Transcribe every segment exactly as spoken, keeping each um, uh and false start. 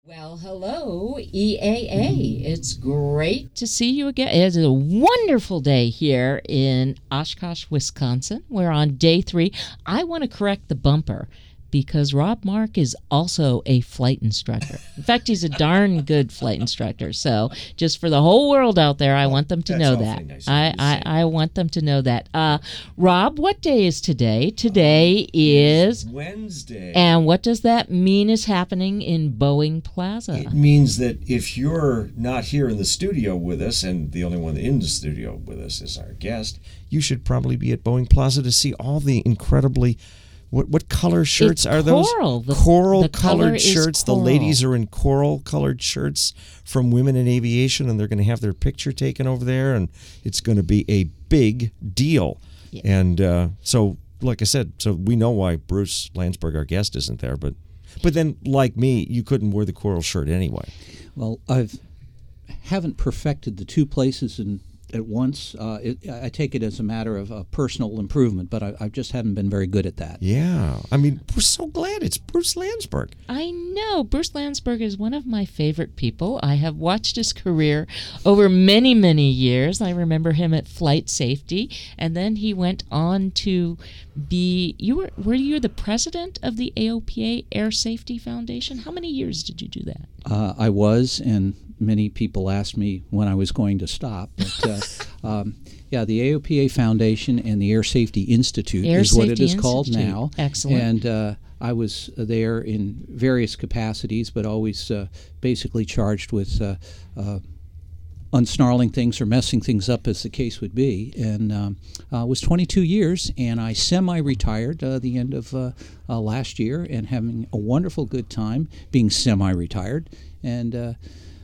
Well, hello, E A A. It's great to see you again. It's a wonderful day here in Oshkosh, Wisconsin. We're on day three. I want to correct the bumper because Rob Mark is also a flight instructor. In fact, he's a darn good flight instructor. So just for the whole world out there, I want them to know that. Nice I, I, I want them to know that. Uh, Rob, what day is today? Today is Wednesday. And what does that mean is happening in Boeing Plaza? It means that if you're not here in the studio with us, and the only one in the studio with us is our guest, you should probably be at Boeing Plaza to see all the incredibly... What what color shirts It's are those? coral. The- coral the color colored is shirts. coral. The ladies are in coral colored shirts from Women in Aviation, and they're going to have their picture taken over there, and it's going to be a big deal. Yeah. And uh, so, like I said, so we know why Bruce Landsberg, our guest, isn't there. But but then, like me, you couldn't wear the coral shirt anyway. Well, I've haven't perfected the two places in at once. Uh, it, I take it as a matter of uh, personal improvement, but I, I just haven't been very good at that. Yeah. I mean, we're so glad it's Bruce Landsberg. I know. Bruce Landsberg is one of my favorite people. I have watched his career over many, many years. I remember him at Flight Safety, and then he went on to be, you were, were you the president of the A O P A Air Safety Foundation? How many years did you do that? Uh, I was, and many people asked me when I was going to stop. But, uh, um, yeah, the A O P A Foundation and the Air Safety Institute Air is what Safety it is called Institute. now. Excellent. And uh, I was there in various capacities, but always uh, basically charged with uh, uh, unsnarling things or messing things up, as the case would be. And um, uh, was twenty-two years, and I semi-retired uh, the end of uh, uh, last year, and having a wonderful good time being semi-retired. And uh,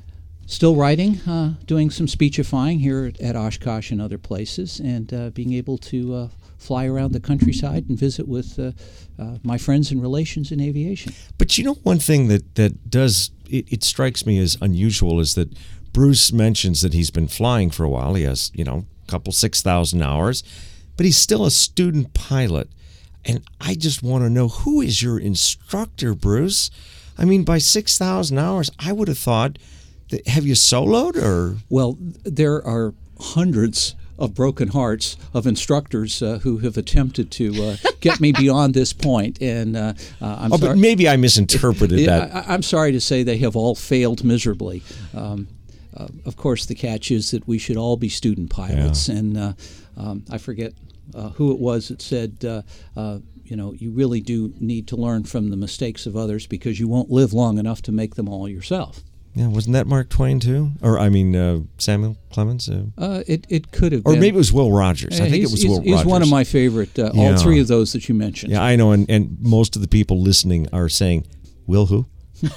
still writing, uh, doing some speechifying here at, at Oshkosh and other places, and uh, being able to uh, fly around the countryside and visit with uh, uh, my friends and relations in aviation. But you know, one thing that, that does, it, it strikes me as unusual is that Bruce mentions that he's been flying for a while. He has, you know, a couple six thousand hours, but he's still a student pilot. And I just want to know, who is your instructor, Bruce? I mean, by six thousand hours, I would have thought, that, have you soloed or? Well, there are hundreds of broken hearts of instructors uh, who have attempted to uh, get me beyond this point, and uh, uh, I'm oh, sorry. but maybe I misinterpreted Yeah, that. I, I'm sorry to say they have all failed miserably. Um, uh, of course, the catch is that we should all be student pilots, Yeah. and uh, um, I forget uh, who it was that said, uh, uh, you know, you really do need to learn from the mistakes of others because you won't live long enough to make them all yourself. Yeah, wasn't that Mark Twain too? Or I mean, uh, Samuel Clemens? Uh, Uh, it, it could have or been. maybe it was Will Rogers. I think he's, it was he's, Will he's Rogers. one of my favorite, uh, Yeah. all three of those that you mentioned. Yeah, I know, and, and most of the people listening are saying, Will who?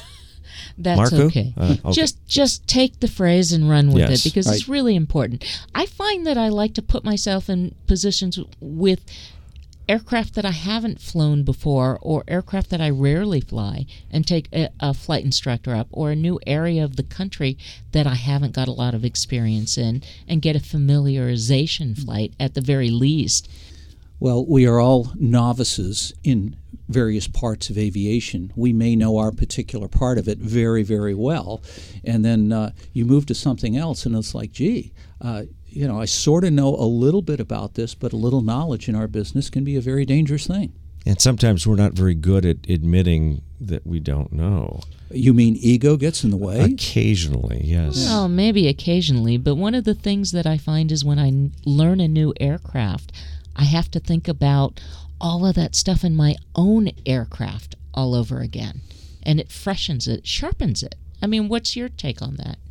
That's Marco? okay. Uh, okay. Just just take the phrase and run with Yes. it because it's Right. really important. I find that I like to put myself in positions with aircraft that I haven't flown before or aircraft that I rarely fly and take a, a flight instructor up, or a new area of the country that I haven't got a lot of experience in, and get a familiarization flight at the very least. Well, we are all novices in various parts of aviation. We may know our particular part of it very, very well, and then uh, you move to something else, and it's like, gee, uh, you know, I sort of know a little bit about this, but a little knowledge in our business can be a very dangerous thing. And sometimes we're not very good at admitting that we don't know. You mean ego gets in the way? Occasionally, yes. Well, maybe occasionally, but one of the things that I find is when I n- learn a new aircraft, I have to think about all of that stuff in my own aircraft all over again. And it freshens it, sharpens it. I mean, what's your take on that?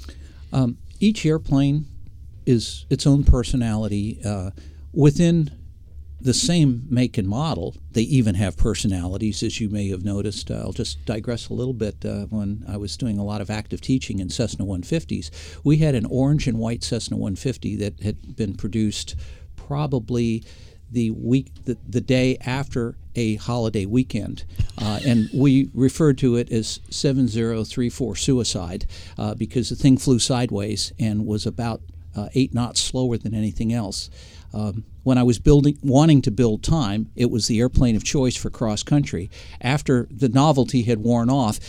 Um, each airplane is its own personality. Uh, within the same make and model, they even have personalities, as you may have noticed. Uh, I'll just digress a little bit. Uh, when I was doing a lot of active teaching in Cessna one fifties, we had an orange and white Cessna one fifty that had been produced probably the week, the, the day after a holiday weekend, uh, and we referred to it as seven zero three four suicide uh, because the thing flew sideways and was about uh, eight knots slower than anything else. Um, when I was building, wanting to build time, it was the airplane of choice for cross country. After the novelty had worn off,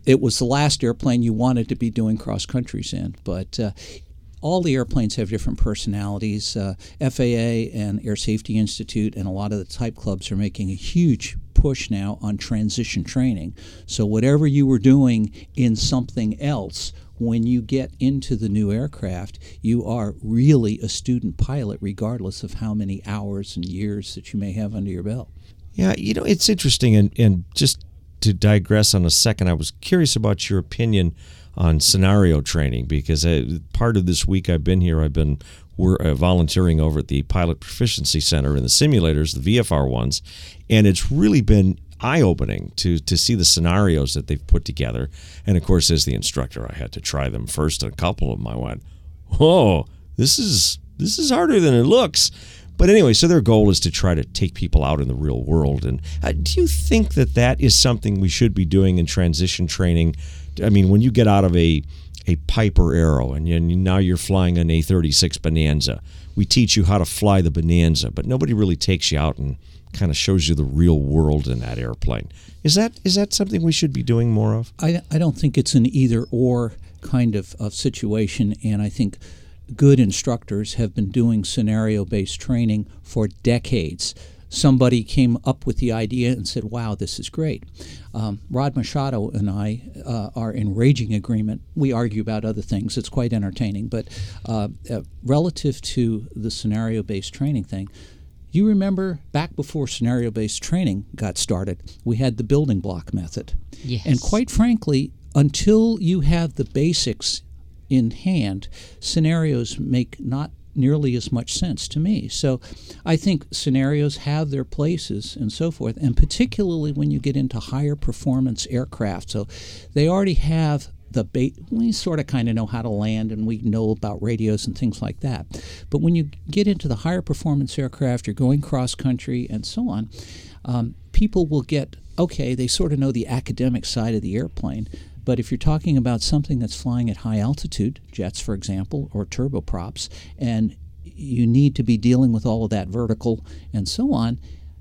it was the last airplane you wanted to be doing cross countries in. But uh, all the airplanes have different personalities. Uh, F A A and Air Safety Institute and a lot of the type clubs are making a huge push now on transition training. So whatever you were doing in something else, when you get into the new aircraft, you are really a student pilot regardless of how many hours and years that you may have under your belt. Yeah, you know, it's interesting, and, and just to digress on a second, I was curious about your opinion on scenario training, because I, part of this week I've been here, I've been we're uh, volunteering over at the Pilot Proficiency Center in the simulators, the V F R ones, and it's really been eye-opening to to see the scenarios that they've put together. And of course, as the instructor, I had to try them first, and a couple of them I went, "Whoa, this is this is harder than it looks." But anyway, so their goal is to try to take people out in the real world. And uh, do you think that that is something we should be doing in transition training? I mean, when you get out of a a Piper Arrow and, you, and now you're flying an A thirty-six Bonanza, we teach you how to fly the Bonanza, but nobody really takes you out and kind of shows you the real world in that airplane. Is that is that something we should be doing more of? I, I don't think it's an either-or kind of, of situation, and I think good instructors have been doing scenario-based training for decades. Somebody came up with the idea and said, wow, this is great. Um, Rod Machado and I uh, are in raging agreement. We argue about other things. It's quite entertaining. But uh, uh, relative to the scenario-based training thing, you remember back before scenario-based training got started, we had the building block method. Yes. And quite frankly, until you have the basics in hand, scenarios make not nearly as much sense to me. So I think scenarios have their places and so forth, and particularly when you get into higher performance aircraft. So they already have the bait. We sort of kind of know how to land, and we know about radios and things like that. But when you get into the higher performance aircraft, you're going cross country and so on, um, people will get, okay, they sort of know the academic side of the airplane. But if you're talking about something that's flying at high altitude, jets, for example, or turboprops, and you need to be dealing with all of that vertical and so on,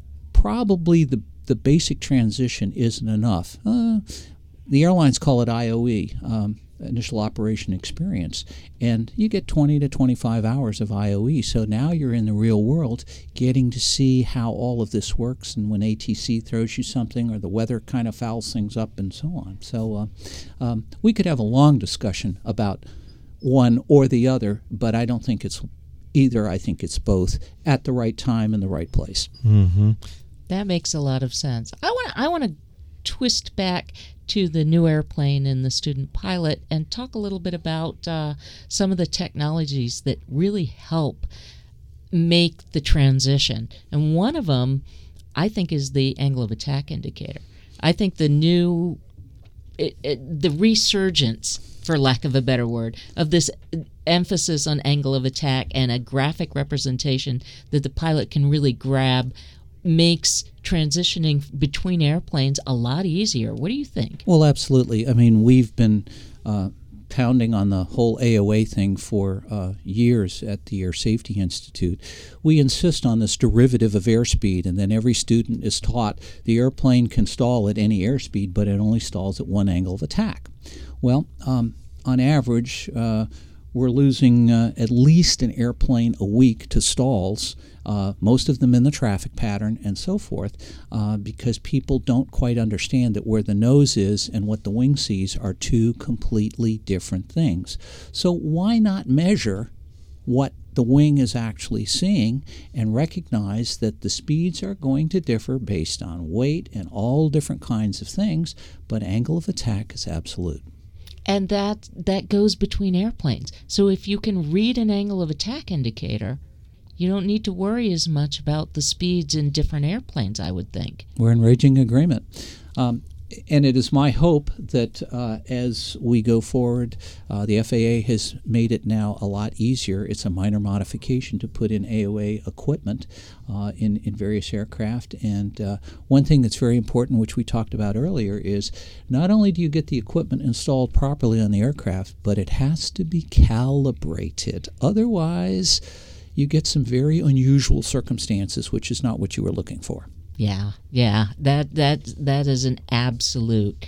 probably the, the basic transition isn't enough. Uh, the airlines call it I O E, um, initial operation experience, and you get twenty to twenty-five hours of I O E. So now you're in the real world getting to see how all of this works, and when A T C throws you something or the weather kind of fouls things up and so on. So uh, um, we could have a long discussion about one or the other, but I don't think it's either. I think it's both at the right time and the right place. Mm-hmm. That makes a lot of sense. I want I want to twist back to the new airplane and the student pilot and talk a little bit about uh, some of the technologies that really help make the transition. And one of them, I think, is the angle of attack indicator. I think the new, it, it, the resurgence, for lack of a better word, of this emphasis on angle of attack and a graphic representation that the pilot can really grab makes transitioning between airplanes a lot easier. What do you think? Well, absolutely. I mean, we've been uh, pounding on the whole A O A thing for uh, years at the Air Safety Institute. We insist on this derivative of airspeed, and then every student is taught the airplane can stall at any airspeed, but it only stalls at one angle of attack. Well, um, on average, uh, we're losing uh, at least an airplane a week to stalls, uh, most of them in the traffic pattern and so forth, uh, because people don't quite understand that where the nose is and what the wing sees are two completely different things. So why not measure what the wing is actually seeing and recognize that the speeds are going to differ based on weight and all different kinds of things, but angle of attack is absolute. And that that goes between airplanes. So if you can read an angle of attack indicator, you don't need to worry as much about the speeds in different airplanes, I would think. We're in raging agreement. Um, and it is my hope that uh, as we go forward, uh, the F A A has made it now a lot easier. It's a minor modification to put in A O A equipment uh, in, in various aircraft. And uh, one thing that's very important, which we talked about earlier, is not only do you get the equipment installed properly on the aircraft, but it has to be calibrated. Otherwise, you get some very unusual circumstances, which is not what you were looking for. Yeah, yeah, that that that is an absolute.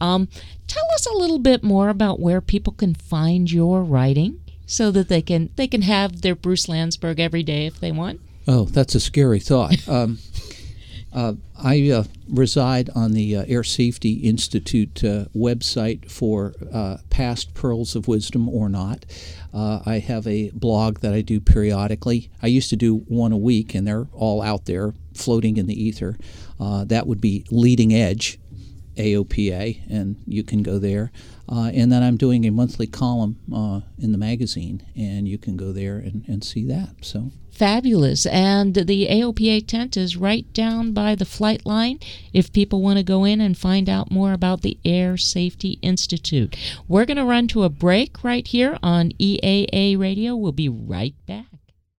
Um, tell us a little bit more about where people can find your writing so that they can they can have their Bruce Landsberg every day if they want. Oh, that's a scary thought. Um, uh, I uh, reside on the uh, Air Safety Institute uh, website for uh, past Pearls of Wisdom or not. Uh, I have a blog that I do periodically. I used to do one a week, and they're all out there floating in the ether. Uh, that would be Leading Edge, A O P A, and you can go there. Uh, and then I'm doing a monthly column uh, in the magazine, and you can go there and, and see that. So fabulous. And the A O P A tent is right down by the flight line if people want to go in and find out more about the Air Safety Institute. We're going to run to a break right here on E A A Radio. We'll be right back.